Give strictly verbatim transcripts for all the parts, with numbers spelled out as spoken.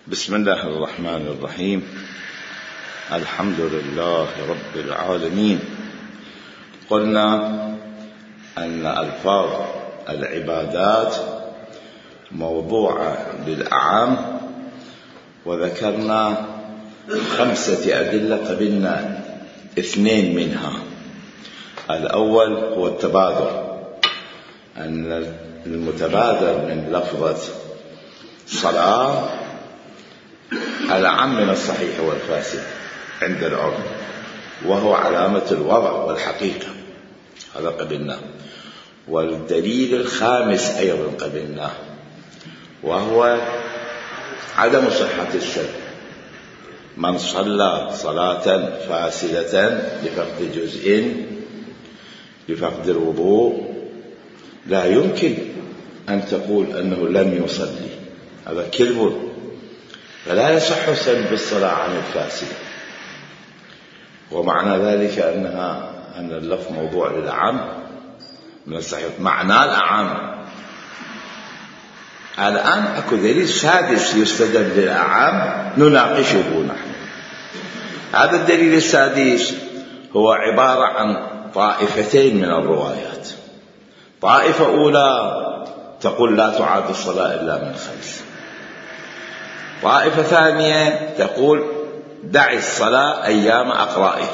بسم الله الرحمن الرحيم. الحمد لله رب العالمين. قلنا أن ألفاظ العبادات موضوعة للأعام، وذكرنا خمسة أدلة قبلنا اثنين منها. الأول هو التبادر، أن المتبادر من لفظة صلاة الأعم من الصحيح والفاسد عند العرف، وهو علامة الوضع والحقيقة، هذا قبلناه. والدليل الخامس أيضا قبلناه، وهو عدم صحة الشرك. من صلى صلاة فاسدة لفقد جزء لفقد الوضوء لا يمكن أن تقول أنه لم يصلي، هذا كذب، فلا يصح السلب بالصلاة عن الفاسدة. ومعنى ذلك أنها أن اللفظ موضوع للأعم من الصحيح، معنى الأعم. الآن أكو دليل سادس يستدل للأعم نناقشه نحن. هذا الدليل السادس هو عبارة عن طائفتين من الروايات. طائفة أولى تقول لا تعاد الصلاة إلا من خمس، طائفة ثانية تقول دع الصلاة أيام أقرائك.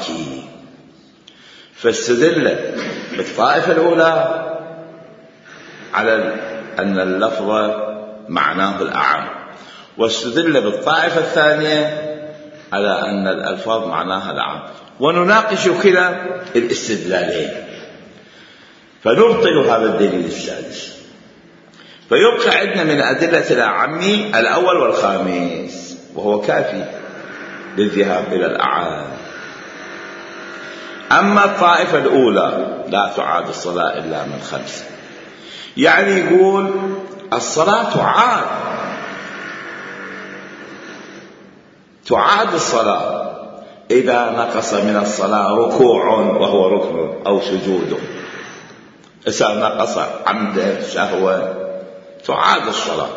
فاستدل بالطائفة الأولى على أن اللفظ معناه الأعم، واستدل بالطائفة الثانية على أن الألفاظ معناها الأعم، ونناقش كلا الاستدلالين فنبطل هذا الدليل السادس. فيبقى عندنا من أدلة الأعم الأول والخامس، وهو كافي للذهاب إلى الأعام. أما الطائفة الأولى لا تعاد الصلاة إلا من خمس، يعني يقول الصلاة تعاد تعاد الصلاة إذا نقص من الصلاة ركوع وهو ركن أو سجود، إذا نقص عمدا سهوا تعاد الصلاة.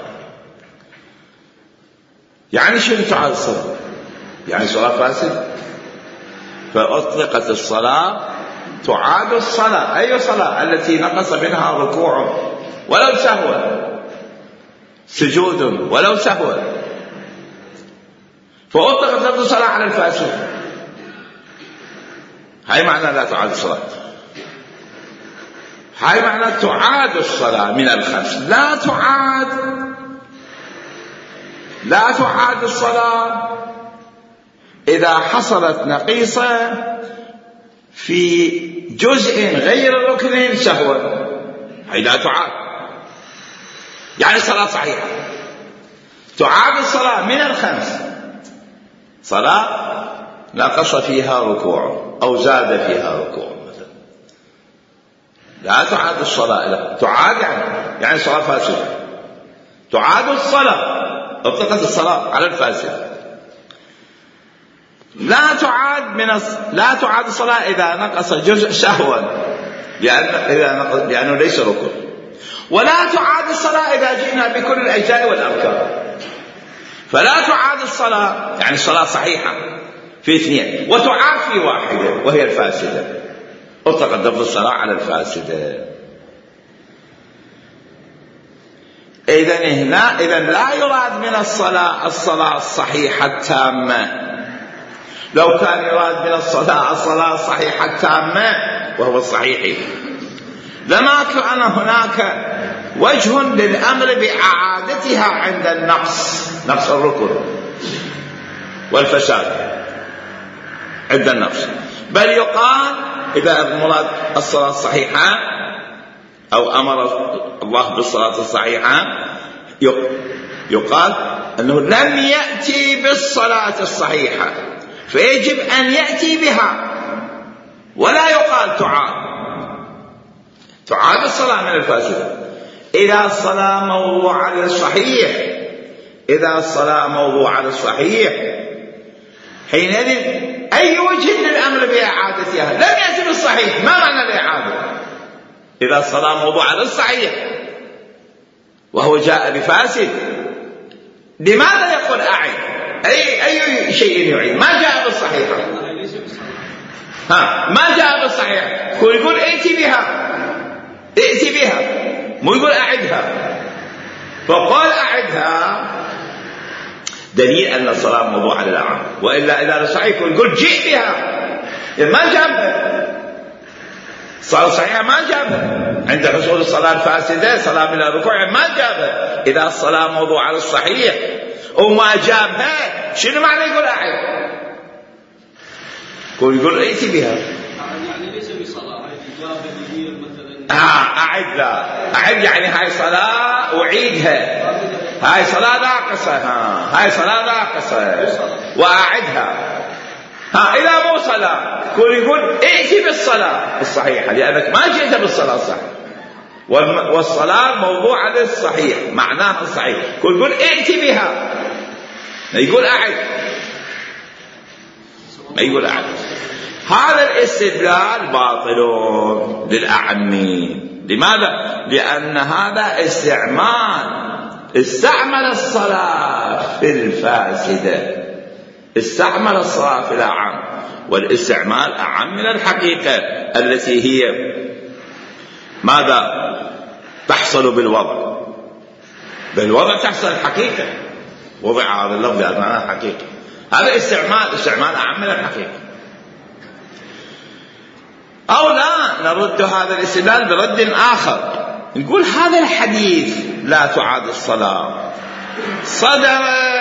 يعني شنو تعاد الصلاة؟ يعني صلاة فاسدة، فأطلقت الصلاة تعاد الصلاة. أي صلاة؟ التي نقص منها ركوع ولو سهوا، سجود ولو سهوا، فأطلقت لفظ الصلاة على الفاسد. هاي معنى لا تعاد الصلاة، هاي معنى تعاد الصلاة من الخمس. لا تعاد لا تعاد الصلاة إذا حصلت نقيصة في جزء غير ركن سهوا، هاي لا تعاد، يعني صلاة صحيحة. تعاد الصلاة من الخمس صلاة نقص فيها ركوع أو زاد فيها ركوع مثلا، لا تعاد الصلاة، لا تعاد يعني يعني صلاة فاسدة. تعاد الصلاة، اطلقت الصلاة على الفاسد. لا تعاد من الص... لا تعاد الصلاة إذا نقص جزء سهوا، لأن إذا نقص لأنه ليس ركن. ولا تعاد الصلاة إذا جئنا بكل الأجزاء والأركان. فلا تعاد الصلاة يعني الصلاة صحيحة في اثنين، وتعاد في واحدة وهي الفاسدة، اطلقت لفظ الصلاة على الفاسدة. إذن هنا إذن لا يراد من الصلاة الصلاة الصحيحة التامة. لو كان يراد من الصلاة الصلاة الصحيحة التامة وهو الصحيح لما كان هناك وجه للأمر بإعادتها عند النقص، نقص الركن والفساد عند النقص. بل يقال إذا المراد الصلاة الصحيحة أو أمر الله بالصلاة الصحيحة يقال أنه لم يأتي بالصلاة الصحيحة فيجب أن يأتي بها، ولا يقال تعاد تعاد الصلاة من الفاسدة. إذا الصلاة موضوع على الصحيح إذا الصلاة موضوع على الصحيح حينئذ أي وجه للأمر بإعادتها؟ لم يأتي بالصحيح، ما معنى الإعادة؟ إذا الصلاة موضوع على الصحيح وهو جاء بفاسد لماذا يقول أعد؟ أي, أي شيء يعيد؟ ما جاء بالصحيحة. ها ما جاء بالصحيحة. هو يقول ائتي بها، ائتي بها، مو يقول أعدها. فقال أعدها دليل أن الصلاة موضوع للأعم، وإلا إذا صحيح يقول جئ بها، ما جابها. الصلاة الصحيحة ما جابها عند حصول الصلاة الفاسدة، صلاة من الركوع ما جابها. إذا الصلاة موضوع على الصحيح وما جابها شنو معنى يقول أعد؟ يقول يقول ائتي بها يعني ليس بصلاة مثلا. آه أعد لا أعد يعني هاي صلاة أعيدها، هاي صلاة ناقصة، ها هاي صلاة ناقصة وأعدها. ها إذا مو صلاة يقول يقول ائتي بالصلاة الصحيحة لأنك ما جئت بالصلاة الصحيحة، والصلاة موضوع للصحيح معناها الصحيح. يقول يقول ائتي بها، يقول أعد، ما يقول أعد. هذا الاستدلال باطل للأعمين. لماذا؟ لأن هذا استعمال استعمل الصلاة في الفاسدة، استعمل الصلاة في الأعم، والاستعمال أعم من الحقيقة التي هي ماذا تحصل بالوضع. بالوضع تحصل الحقيقة، وضع هذا اللفظ معناه حقيقة. هذا استعمال استعمال أعم من الحقيقة. أو لا نرد هذا الاستدلال برد آخر، نقول هذا الحديث لا تعاد الصلاة صدر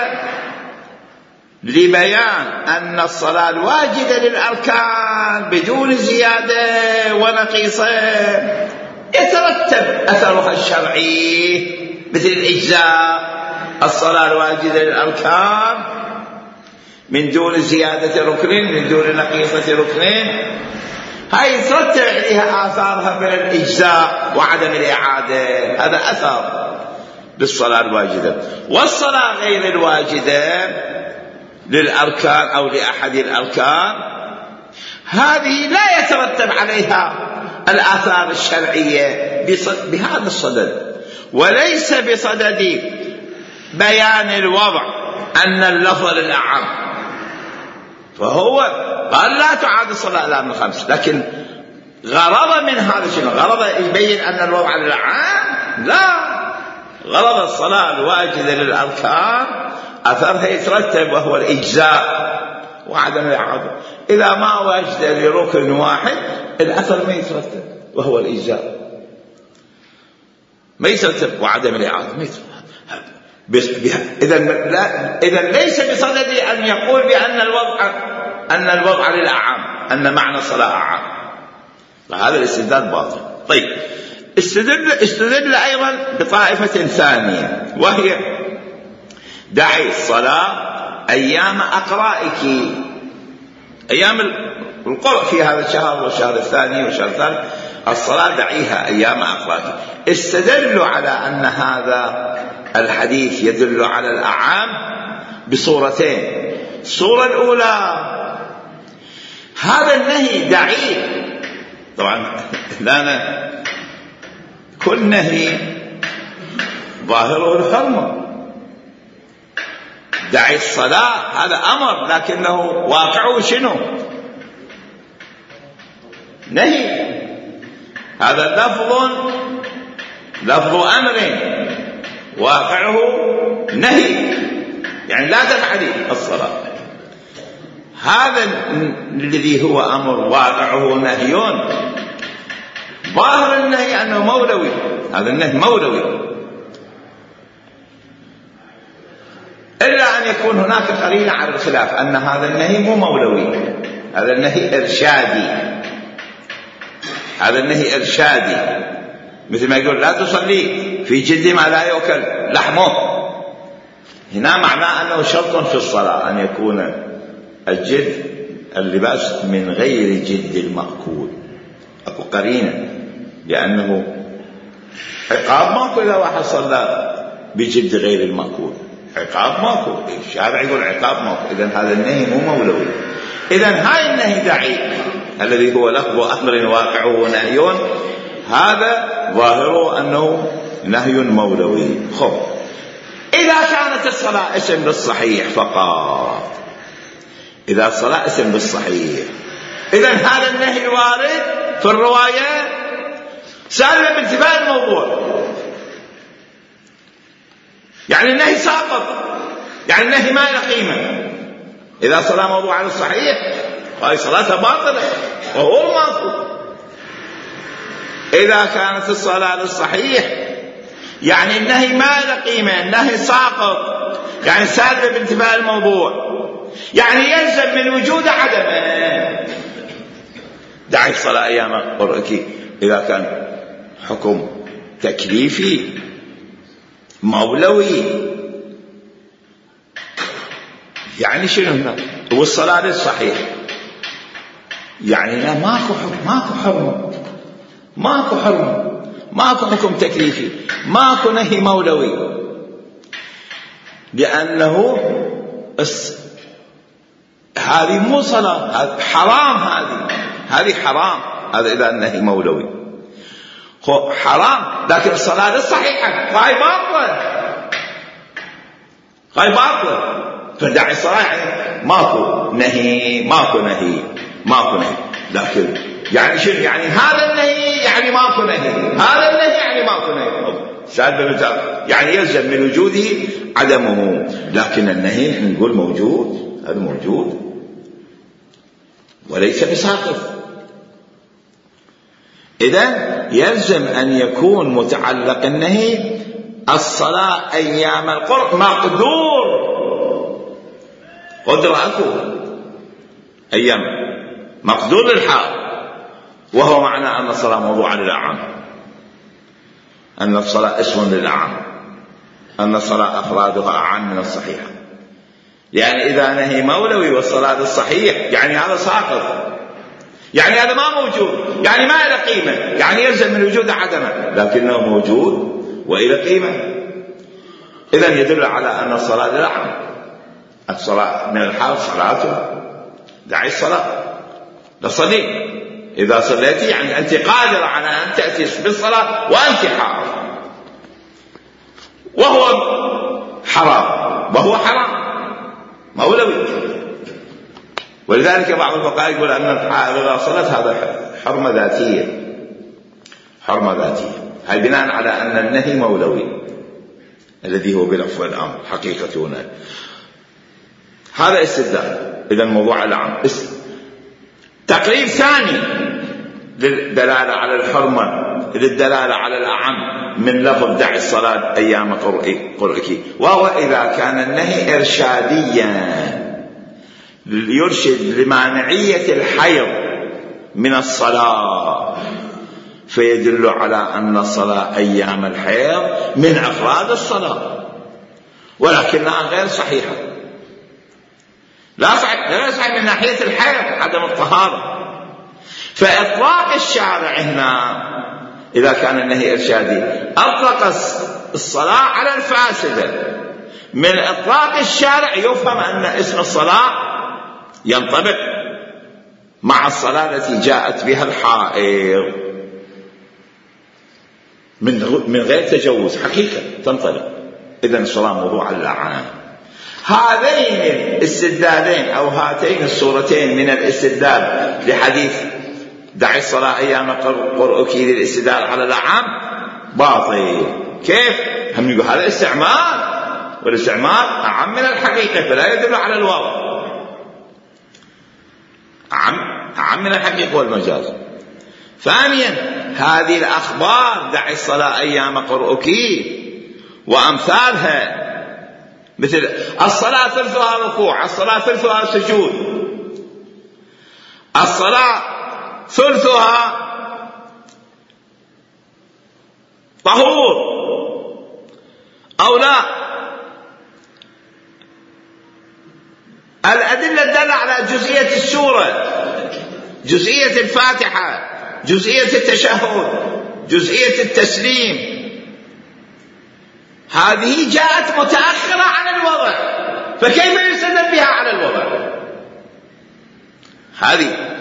لبيان أن الصلاة الواجبة للأركان بدون زيادة ونقيصة يترتب أثرها الشرعي مثل الإجزاء. الصلاة الواجبة للأركان من دون زيادة ركن، من دون نقيصة ركن، هاي يترتب عليها آثارها من الإجزاء وعدم الإعادة. هذا أثر للصلاة الواجبة. والصلاة غير الواجبة للأركان أو لأحد الأركان هذه لا يترتب عليها الآثار الشرعية بهذا الصدد، وليس بصدد بيان الوضع أن اللفظ للأعم. فهو قال لا تعاد الصلاة إلا من خمس، لكن غرض من هذا شنو؟ غرض يبين أن الوضع للأعم؟ لا، غرض الصلاة الواجبة للأركان أثرها يترتب وهو الإجزاء وعدم الإعادة. إذا ما وجد لركن واحد الأثر ما يترتب وهو الإجزاء، ما يترتب وعدم الإعادة ما يترتب. إذا ليس بصدد أن يقول بأن الوضع أن الوضع للأعم، أن معنى الصلاة أعم. فهذا الاستدلال باطل. طيب استدل, استدل أيضا بطائفة ثانية، وهي دعي الصلاة أيام أقرائك، أيام القرء في هذا الشهر والشهر الثاني والشهر الثالث، الصلاة دعيها أيام أقرائك. استدلوا على أن هذا الحديث يدل على الأعام بصورتين. الصورة الأولى هذا النهي دعيه، طبعا لأن كل نهي ظاهره الحرمة. دعي الصلاة هذا أمر لكنه واقعه شنو؟ نهي. هذا لفظ لفظ أمر واقعه نهي، يعني لا تفعل الصلاة. هذا الذي هو أمر واقعه نهي، ظاهر النهي أنه مولوي، هذا النهي مولوي، إلا أن يكون هناك قرينة على الخلاف أن هذا النهي مو مولوي، هذا النهي إرشادي. هذا النهي إرشادي، مثل ما يقول لا تصلي في جلد ما لا يؤكل لحمه. هنا معناه أنه شرط في الصلاة أن يكون الجلد اللباس من غير جلد المأكول. أكو قرينة، لأنه عقاب ماكو إذا واحد صلى بجلد غير المأكول، عقاب ماكو، الشارع يقول عقاب ماكو. إذن هذا النهي مو مولوي. إذن هاي النهي دعي الذي هو لفظ أمر واقعه نهي، هذا ظاهره أنه نهي مولوي. خب إذا كانت كانت الصلاة اسم بالصحيح فقط، إذا الصلاة اسم بالصحيح، إذن هذا النهي وارد في الرواية سالم بانتفاء الموضوع، يعني النهي ساقط، يعني النهي ما له قيمة. إذا صلاة موضوع على الصحيح هاي صلاة باطلة وهو الماطل. إذا كانت الصلاة للصحيح يعني النهي ما له قيمة، النهي ساقط، يعني سالب بانتفاء الموضوع، يعني يلزم من وجود عدمه. دعي الصلاة أيام قرئك إذا كان حكم تكليفي مولوي، يعني شنو هنا؟ والصلاة للصحيح يعني لا ماكو حكم، ماكو حرمة، ماكو حرمة، ماكو حكم تكليفي، ماكو نهي مولوي، لأنه هذه مو صلاة، هذه حرام، هذه هذه حرام، هذا إذا النهي مولوي هو حرام. لكن الصلاة الصحيحة هاي باطلة، هاي باطلة، فداعي الصلاة يعني ماكو نهي، ماكو نهي، ماكو نهي. لكن يعني شنو؟ يعني هذا النهي يعني ماكو نهي، هذا النهي يعني ماكو نهي، يعني يلزم من وجوده عدمه. لكن النهي نقول موجود، هذا موجود وليس بساقط. إذن يلزم أن يكون متعلق النهي الصلاة أيام القرء مقدور، قدرة أكو أيام مقدور للحال، وهو معنى أن الصلاة موضوعة للأعم، أن الصلاة اسم للأعم، أن الصلاة أفرادها أعم من الصحيحة. يعني إذا نهي مولوي والصلاة للصحيح يعني هذا ساقط، يعني هذا ما موجود، يعني ما له قيمة، يعني يلزم من وجود عدمه، لكنه موجود وإلى قيمة. إذن يدل على أن الصلاة للأعم، الصلاة من الحال صلاته، دعي الصلاة لصلي، إذا صليتي يعني أنت قادرة على أن تأتي بالصلاة وأنت حار، وهو حرام، وهو حرام مولوي. ولذلك بعض الفقهاء يقول أن إذا صلت هذا حرمة ذاتية، حرمة ذاتية، هاي بناء على أن النهي مولوي الذي هو بلفظ الأمر حقيقة هنا. هذا استدلال. إذا الموضوع العام تقريب ثاني للدلالة على الحرمة، للدلالة على الأعم من لفظ دع الصلاة أيام قرئك، وهو إذا كان النهي إرشاديا يرشد لمانعية الحيض من الصلاة، فيدل على أن الصلاة أيام الحيض من أفراد الصلاة، ولكنها غير صحيحة، لا صحيح، لا صحيح من ناحية الحيض عدم الطهارة. فإطلاق الشارع هنا إذا كان النهي إرشادي أطلق الصلاة على الفاسدة، من إطلاق الشارع يفهم أن اسم الصلاة ينطبق مع الصلاة التي جاءت بها الحائض من غير تجوز، حقيقة تنطبق. إذن الصلاة موضوع للأعان. هذين الاستدلالين أو هاتين الصورتين من الاستدلال لحديث دع الصلاة أيام قرئك للاستدلال على الأعام باطل. كيف؟ هم يقول هذا استعمال، والاستعمال أعم من الحقيقة، فلا يدل على الواقع، أعم, أعم من الحقيقة والمجاز. ثانيا هذه الأخبار دع الصلاة أيام قرئك وأمثالها، مثل الصلاة ثلثها ركوع، الصلاة ثلثها سجود، الصلاة ثلثها طهور أو لا، الأدلة تدل على جزئية السورة، جزئية الفاتحة، جزئية التشهد، جزئية التسليم، هذه جاءت متأخرة عن الوضع، فكيف يستدل بها على الوضع؟ هذه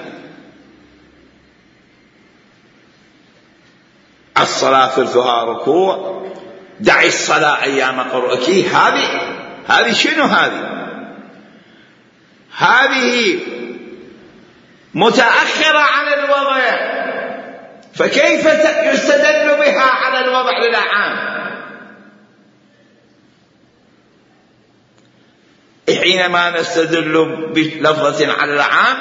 الصلاة ثلثها ركوع، دع الصلاة أيام قرئك، هذه هذه شنو هذه؟ هذه متأخرة عن الوضع، فكيف يستدل بها على الوضع للأعام؟ حينما نستدل بلفظة على العام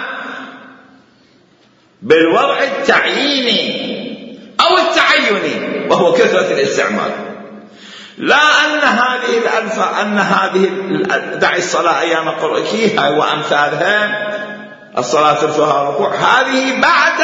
بالوضع التعييني أو التعيني وهو كثرة الاستعمال، لا أن هذه الألفاظ أن هذه دع الصلاة أيام قرئكيها وأمثالها الصلاة ترفعها الركوع هذه بعد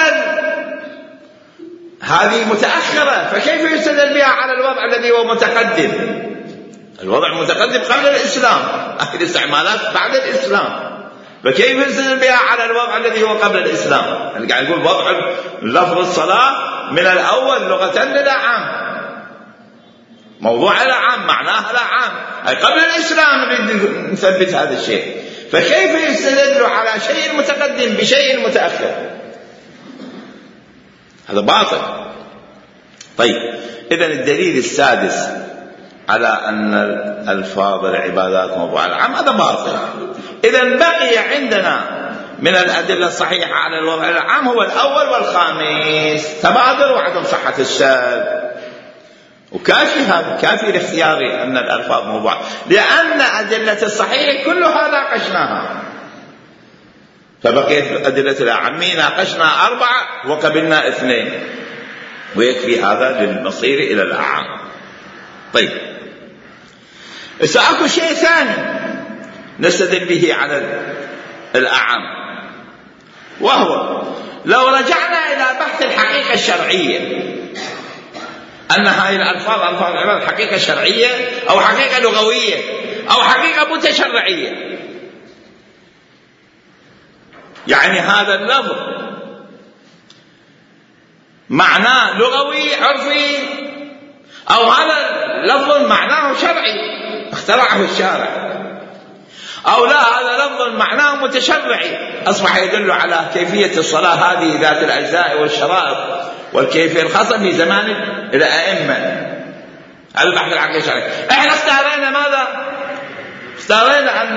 هذه متأخرة، فكيف يستدل بها على الوضع الذي هو متقدم؟ الوضع المتقدم قبل الإسلام، الاستعمالات بعد الإسلام، فكيف يستدل بها على الوضع الذي هو قبل الإسلام؟ يعني قاعد يقول وضع لفظ الصلاة من الأول لغة للأعام، موضوع الأعام معناها الأعام، أي قبل الإسلام نثبت هذا الشيء، فكيف يستدل على شيء متقدم بشيء متأخر؟ هذا باطل. طيب، إذن الدليل السادس على أن الألفاظ العبادات موضوع العام هذا باطل. إذن بقي عندنا من الأدلة الصحيحة على الوضع العام هو الأول والخامس، تبادر وعدم صحة الشاذ، وكافي هذا، كافي لاختياري أن الألفاظ موضوع، لأن أدلة الصحيح كلها ناقشناها، فبقيت أدلة الأعمي ناقشنا أربعة وقبلنا اثنين، ويكفي هذا للمصير إلى الأعام. طيب، سأكو شيء ثاني نستدل به على الأعام، وهو لو رجعنا إلى بحث الحقيقة الشرعية، أن هذه الألفاظ ألفاظ العباد حقيقة شرعية أو حقيقة لغوية أو حقيقة متشرعية، يعني هذا اللفظ معناه لغوي عرفي، أو هذا لفظ معناه شرعي اخترعه الشارع، أو لا هذا لفظ معناه متشرعي أصبح يدل على كيفية الصلاة هذه ذات الأجزاء والشرائط والكيفية الخاصة في زمان الأئمة. هذا البحث العقلي الشرعي. احنا اختارينا ماذا؟ اختارينا أن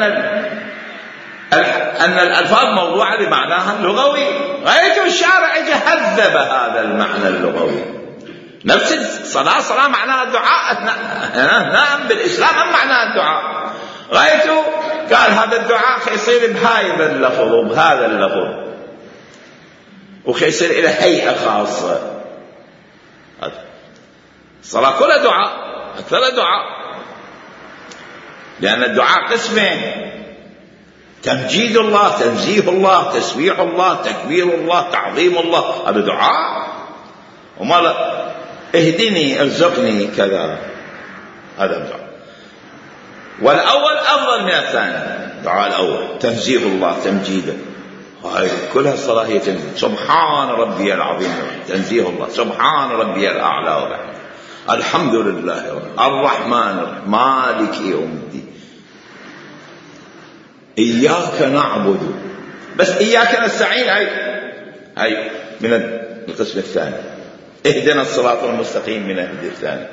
أن الألفاظ موضوعة بمعناها اللغوي، غاية الشارع اجى هذب هذا المعنى اللغوي. نفس الصلاة صلاة معناها الدعاء، نعم بالإسلام أم معناها الدعاء، غايته قال هذا الدعاء يصير بهذا اللفظ وبهذا اللفظ، ويصير إلى هيئة خاصة. الصلاة كلها دعاء، أكثر دعاء، لأن الدعاء قسمين: تمجيد الله، تنزيه الله، تسبيح الله، تكبير الله، تعظيم الله، هذا دعاء. وما اهدني ارزقني كذا، هذا الدعاء. والأول أفضل من الثاني، الدعاء الأول تنزيه الله تمجيده، هاي كلها الصلاة هي تنزيه. سبحان ربي العظيم تنزيه الله، سبحان ربي الأعلى وبحمده، الحمد لله رب الرحمن الرحيم مالك يوم الدين، إياك نعبد، بس إياك نستعين هاي هاي من القسم الثاني، اهدنا الصراط المستقيم من الهدي الثاني.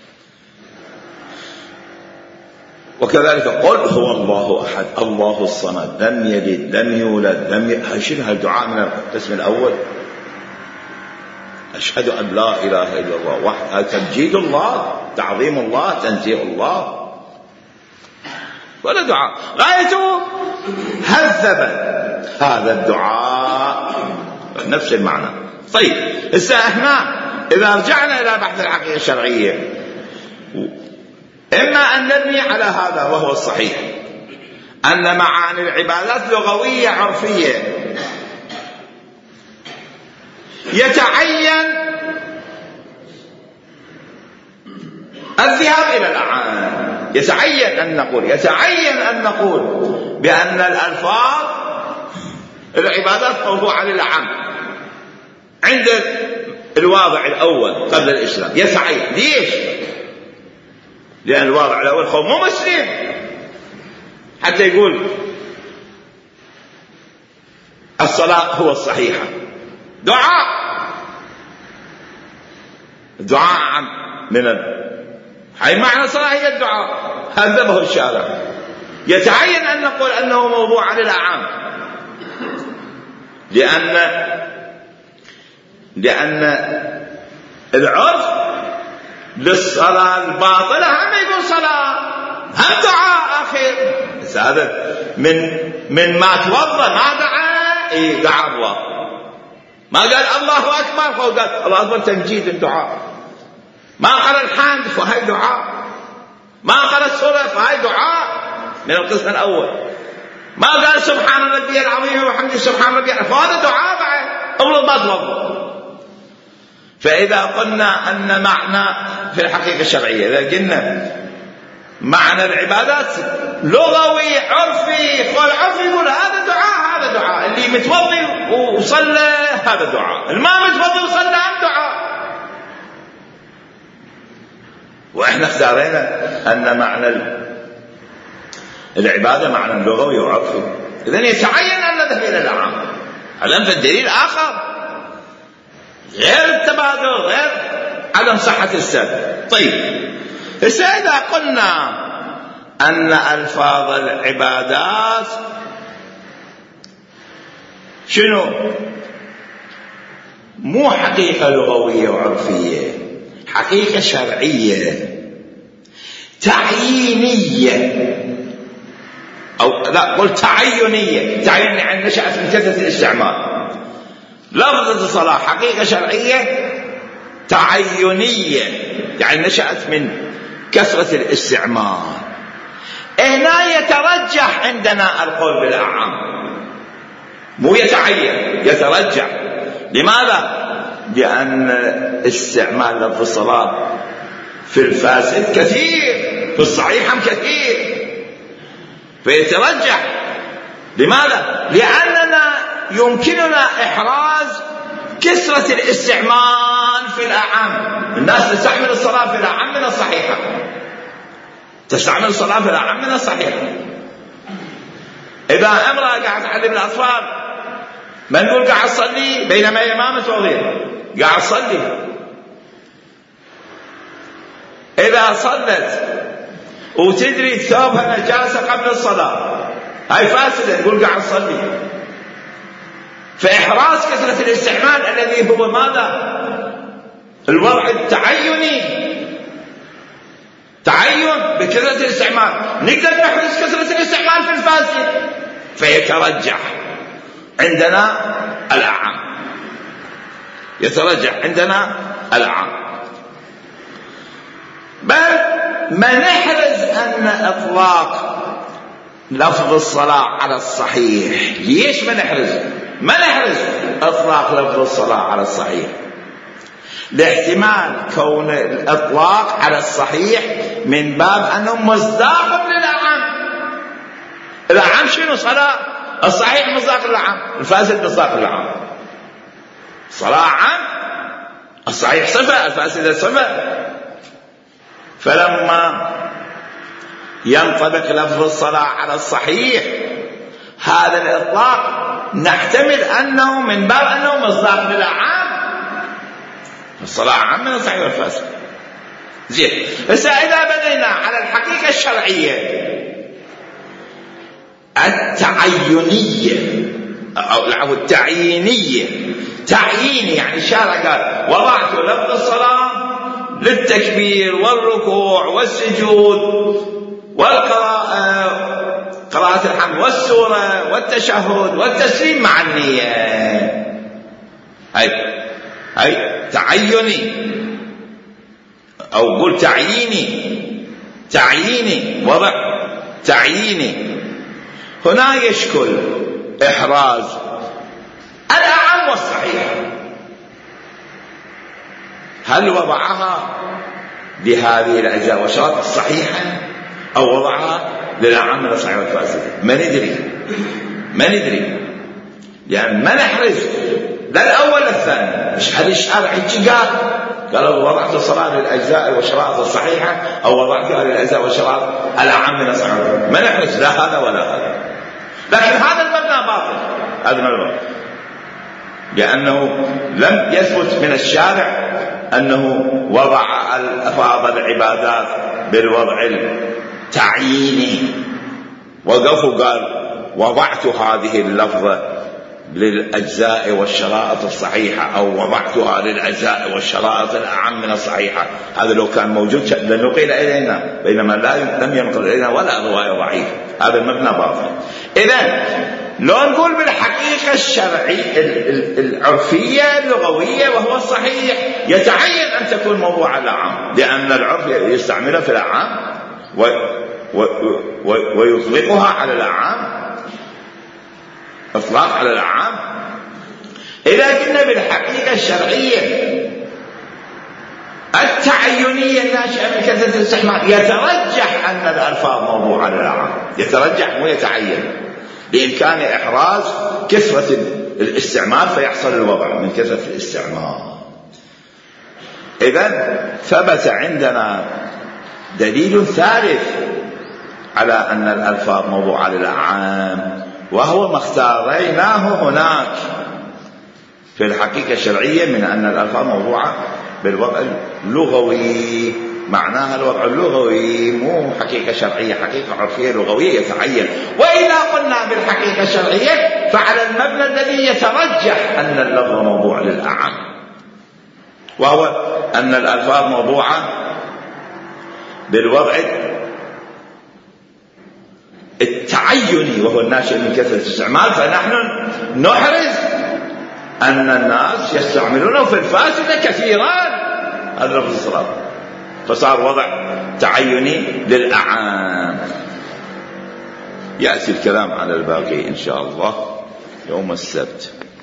وكذلك قل هو الله أحد الله الصمد لم يلد لم يولد لم ي... هشيل الدعاء من القسم الأول. أشهد أن لا إله إلا الله وحده، تمجيد الله، تعظيم الله، تنزيه الله، ولا دعاء، غايته هذب هذا الدعاء نفس المعنى. طيب، هسه احنا إذا رجعنا إلى بحث الحقيقة الشرعية، إما أن نبني على هذا وهو الصحيح، أن معاني العبادات لغوية عرفية، يتعين الذهاب إلى الأعان، يتعين أن نقول يتعين أن نقول بأن الألفاظ العبادات موضوعة للعام عند الواضع الأول قبل الإسلام، يتعين. ليش؟ لأن الواضع الأول هو مو مسلم حتى يقول الصلاة هو الصحيحة، دعاء، الدعاء من ال... هاي معنى الصلاة هي الدعاء، هذبه الشارع يتعين أن نقول أنه موضوع عن الأعم، لأن لأن العرف للصلاة الباطلة هم يقول صلاة هم دعاء أخير، بس هذا من من ما توضأ ما دعا، إيه دعا الله، ما قال الله أكبر، فهو قال الله أكبر تمجيد الدعاء، ما قال الحمد فهي دعاء، ما قال السورة فهي دعاء من القسم الأول، ما قال سبحان ربي العظيم وبحمده سبحان ربي فهذا دعاء بعد أول ما توضأ. فإذا قلنا أن معنى في الحقيقة الشرعية، إذا قلنا معنى العبادات لغوي عرفي، قال عرفي يقول هذا دعاء، هذا دعاء، اللي متوضي وصلى هذا دعاء، الما متوضي وصلى هم دعاء. وإحنا اختارينا أن معنى العبادة معنى لغوي وعرفي، إذن يتعين أن نذهب إلى الأعم. الآن فالدليل آخر غير التبادل، غير عدم صحة السبب. طيب إذا قلنا أن ألفاظ العبادات شنو؟ مو حقيقة لغوية وعرفية، حقيقة شرعية تعيينية، أو لا قل تعينية، تعين يعني نشأت من كثرة الاستعمال. لفظة الصلاة حقيقة شرعية تعينية، يعني نشأت من كثرة الاستعمال. هنا يترجح عندنا القول بالأعم، مو يتعين، يترجح. لماذا؟ لأن استعمال لفظ الصلاة في الفاسد كثير، في الصحيح هم كثير، فيترجح. لماذا؟ لأننا يمكننا إحراز كثرة الاستعمال في الأعم. الناس تستعمل الصلاة في الأعم من الصحيحة، تستعمل الصلاة في الأعم من الصحيحة. إذا امرأة قاعد تعلم الأطفال، ما نقول قاعد تصلي بينما هي ما متوضية، قاعد تصلي. إذا صلت وتدري ثوبها نجاسة قبل الصلاة، هاي فاسدة، نقول قاعد تصلي. فإحراز كثرة الاستعمال الذي هو ماذا؟ الوضع التعيني، تعين بكثرة الاستعمال، نقدر نحرز كثرة الاستعمال في الفاسد، فيترجح عندنا الأعم، يترجح عندنا الأعم. بل ما نحرز أن إطلاق لفظ الصلاة على الصحيح. ليش ما نحرز؟ ما نحرز إطلاق لفظ الصلاة على الصحيح لاحتمال كون الإطلاق على الصحيح من باب أنه مصداق للأعم. الأعم شنو؟ صلاة. الصحيح مصداق للأعم، الفاسد مصداق للأعم. صلاة عام، الصحيح صفة، الفاسد صفة. فلما ينطبق لفظ الصلاة على الصحيح هذا الإطلاق نحتمل أنه من باب أنه مصداق للأعم، الصلاة عام من الصحيح والفاسد. زين، بس إذا بدينا على الحقيقة الشرعية التعينية أو التعيينية، تعيين يعني الشارع قال وضعت لفظ الصلاة للتكبير والركوع والسجود والقراءة، قراءة الحمد والسورة والتشهد والتسليم مع النية. هاي هاي تعيني أو قل تعييني، تعييني وضع تعييني. هنا يشكل إحراز الأعم والصحيح. هل وضعها بهذه الأجزاء والشرائط الصحيحة أو وضعها للأعم من الصحيح والفاسد؟ ما ندري، ما ندري، لأن ما نحرز لا الأول الثاني. مش هل الشارع يجي قال قالوا وضعت الصلاة للأجزاء والشرائط الصحيحة أو وضعتها للأجزاء والشرائط الأعم من الصحيح، ما نحرز لا هذا ولا هذا. لكن هذا المبنى باطل، هذا المبنى، لأنه لم يثبت من الشارع أنه وضع ألفاظ العبادات بالوضع التعييني. وقفوا قال وضعت هذه اللفظة للأجزاء والشرائط الصحيحة أو وضعتها للأجزاء والشرائط الأعم من الصحيحة. هذا لو كان موجود لنقل إلينا، بينما لا لم ينقل إلينا ولا رواية ضعيفة. هذا المبنى باطل. إذن لو نقول بالحقيقة الشرعية العرفية اللغوية وهو الصحيح يتعين أن تكون موضوع الأعم، لأن العرف يستعملها في الأعم ويطلقها على الأعم إطلاق على الأعام. إذا كنا بالحقيقة الشرعية التعينية الناشئة من كثرة الاستعمال يترجح أن الألفاظ موضوع على الأعام، يترجح مو يتعين، بإمكان إحراز كثرة الاستعمال فيحصل الوضع من كثرة الاستعمال. إذن ثبت عندنا دليل ثالث على أن الألفاظ موضوع على الأعام، وهو ما اختاريناه هناك في الحقيقة الشرعية من أن الألفاظ موضوعة بالوضع اللغوي. معناها الوضع اللغوي مو حقيقة شرعية، حقيقة عرفية لغوية يتعين. وإذا قلنا بالحقيقة الشرعية فعلى المبنى الذي يترجح أن اللفظ موضوع للأعم، وهو أن الألفاظ موضوعة بالوضع التعيني وهو الناشئ من كثرة الاستعمال، فنحن نحرز أن الناس يستعملونه في الفاسدة كثيرا هذا لفظ الصلاة، فصار وضع تعيني للأعام. يأتي الكلام على الباقي إن شاء الله يوم السبت.